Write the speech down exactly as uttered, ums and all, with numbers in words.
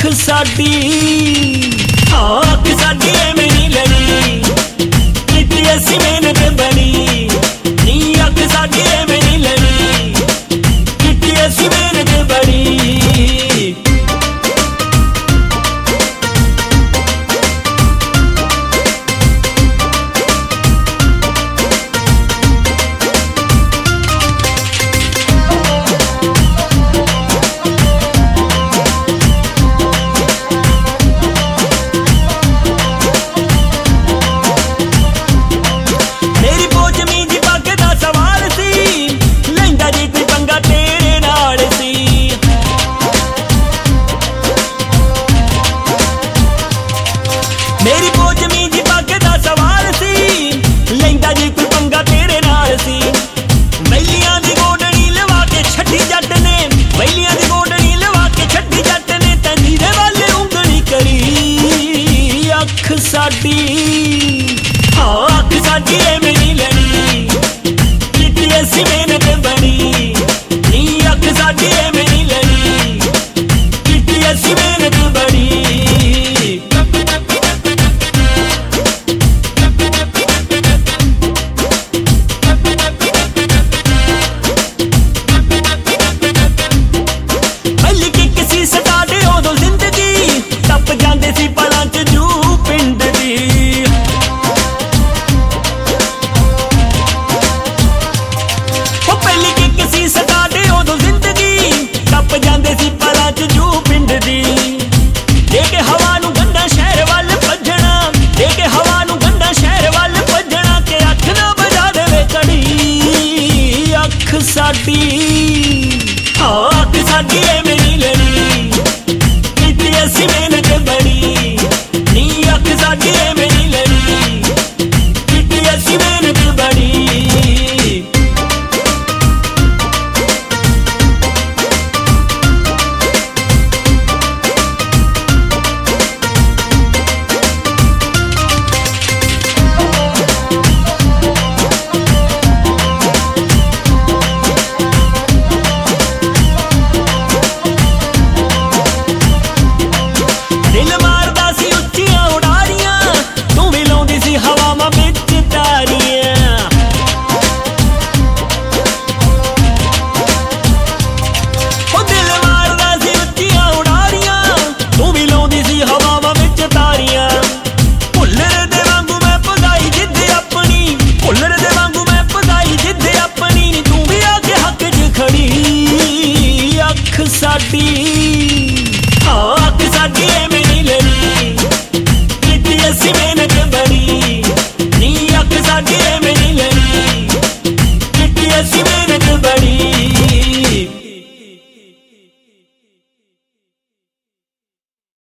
साडी हाँ अख साडी एवें नहीं लड़ी कितनी ऐसी मेहनत बनी नी अख साडी एवें नहीं लड़ी कितनी ऐसी मेहनत बनी। मेरी पोच मींजी पग दा सवाल सी लैंदा जी कोई पंगा तेरे नाल सी। वैलियां दी गोडनी लवा के छड्डी जट ने वैलियां दी गोडनी लवा के छड्डी जट ने ते नीरे वाले उंगली करी अख साडी हाँ अख साडी एवें नहीं लड़ी कितनी ऐसी मेहनत बनी नी अख साडी एवें नहीं लड़ी कितनी ऐसी मेहनत बनी। जांदे सी पलां च जू